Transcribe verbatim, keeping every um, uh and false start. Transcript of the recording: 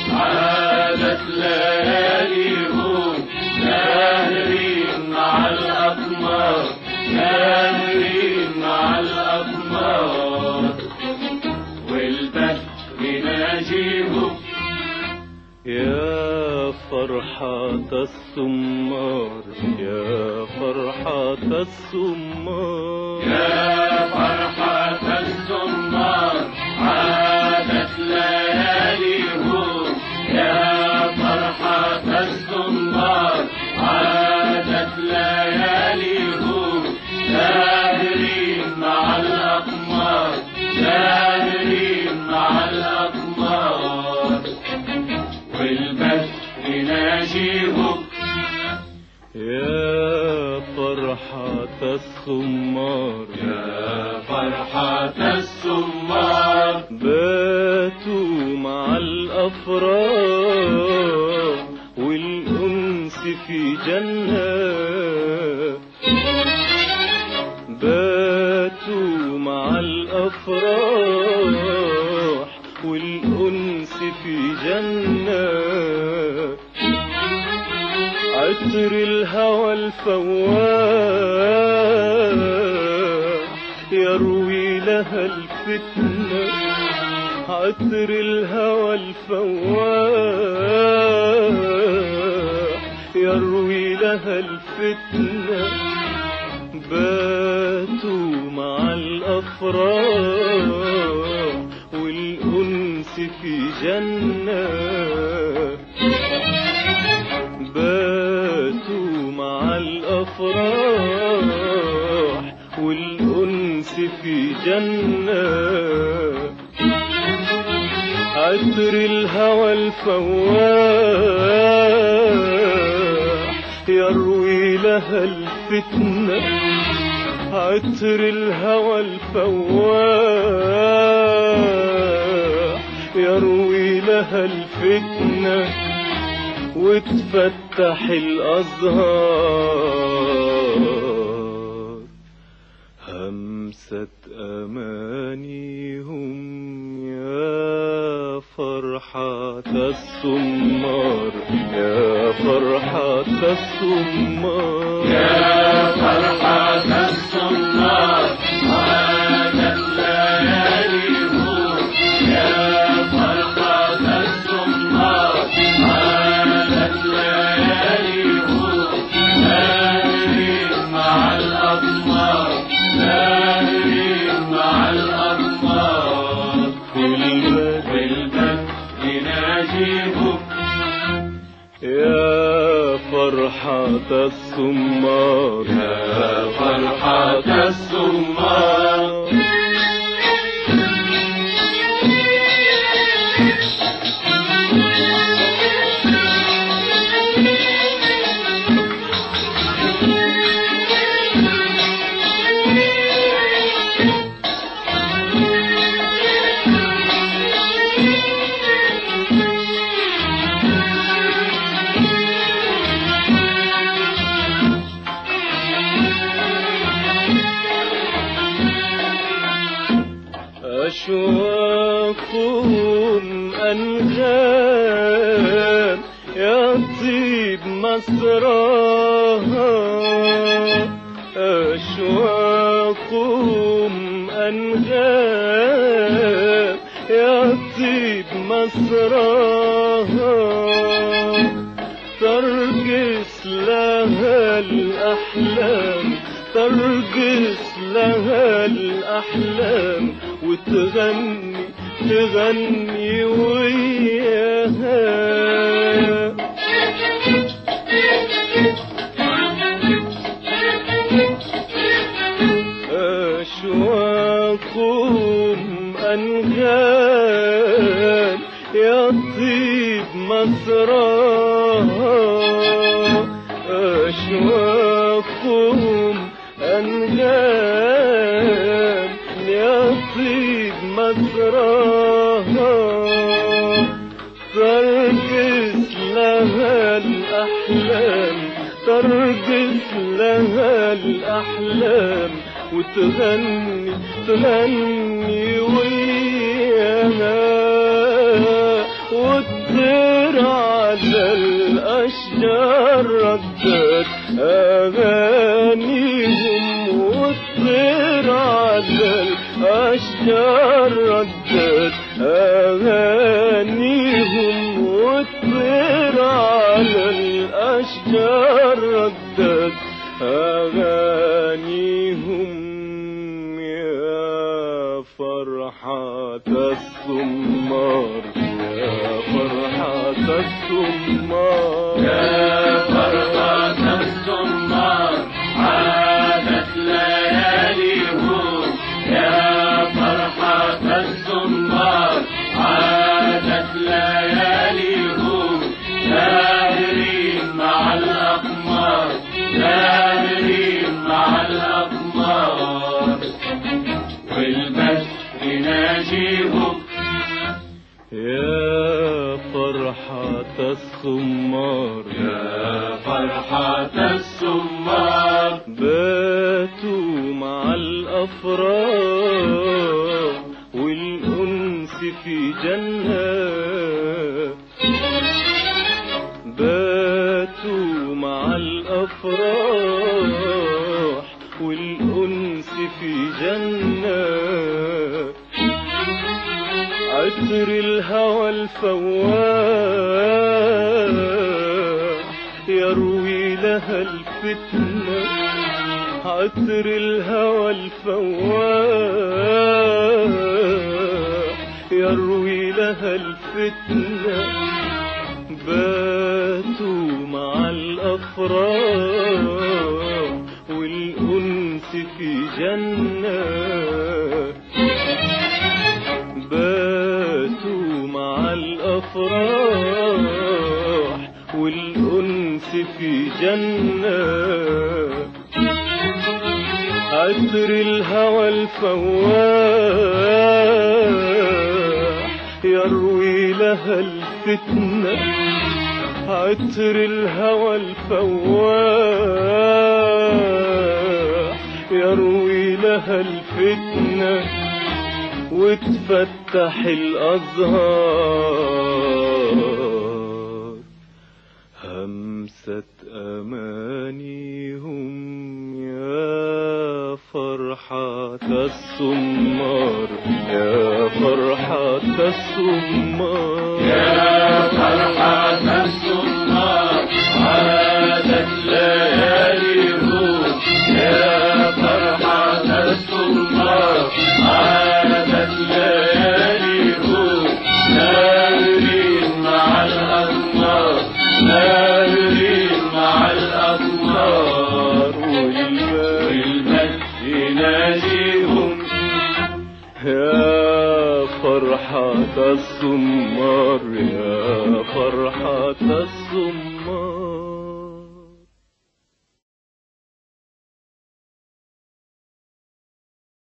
عادت لياليهم ساهرين مع الأقمار ساهرين مع الأقمار والبدر يناجيهم. يا فرحة السمار يا فرحة السمار يا فرحة السمار عادت لياليهم يا فرحة السمار عادت لياليهم ساهرين مع الأقمار ساهرين مع الأقمار والبدر يناجيهم. يا فرحة السمار يا فرحة السمار باتوا مع الأفراح والأنس في جنة باتوا مع الأفراح والأنس في جنة عطر الهوى الفواح يروي لها الفتنة عطر الهوى الفواح يروي لها الفتنة باتوا مع الأفراح والأنس في جنة باتوا مع الأفراح والأنس في جنة عطر الهوى الفواح يروي لها الفتنة عطر الهوى الفواح يروي لها الفتنة وتفتح الأزهار همسة أمانيهم. يا فرحة السمار يا فرحة السمار يا فرحة السمار عادت لياليهم يا فرحة السمار عادت لياليهم ساهرين مع الأقمار ساهرين مع الأقمار والبدر يناجيهم. يا فرحة السمار يا فرحة السمار أشواقهم أنغام يا طيب مسراها أشواقهم أنغام يا طيب مسراها ترقص لها الأحلام ترقص لها الأحلام وتغني تغني وياها أشواقهم أنغام يا طيب مسراها أشواقهم أنغام يا طيب مسراها ترقص لها الأحلام ترقص لها الأحلام وتغني تغني وياها والطير على الأشجار ردت أغانيهم، والطير على الأشجار ردت أغانيهم، والطير على الأشجار ردت أغانيهم. يا فرحة السمار يا فرحة السمار يا فرحة السمار عادت لياليهم، يا فرحة السمار عادت لياليهم، ساهرين مع الأقمار ساهرين مع الأقمار، والبدر يناجيهم. يا فرحة السمار يا فرحة السمار باتوا مع الأفراح والأنس في جنة، باتوا مع الأفراح والأنس في جنة، عطر الهوى الفواح يروي لها الفتنة، عطر الهوى الفواح يروي لها الفتنة، باتوا مع الأفراح والأنس في جنة، باتوا مع الأفراح والأنس في جنة، عطر الهوى الفواح يروي لها الفتنة، عطر الهوى الفواح يروي لها الفتنة، وتفتح الأزهار همسة أمانيهم. يا فرحة السمار يا فرحة السمار يا فرحة السمار عادت لياليهم، يا فرحة السمار عادت لياليهم، ساهرين مع الأقمار ساهرين مع الأقمار، والبدر يناجيهم. يا فرحة السمار يا فرحة السمار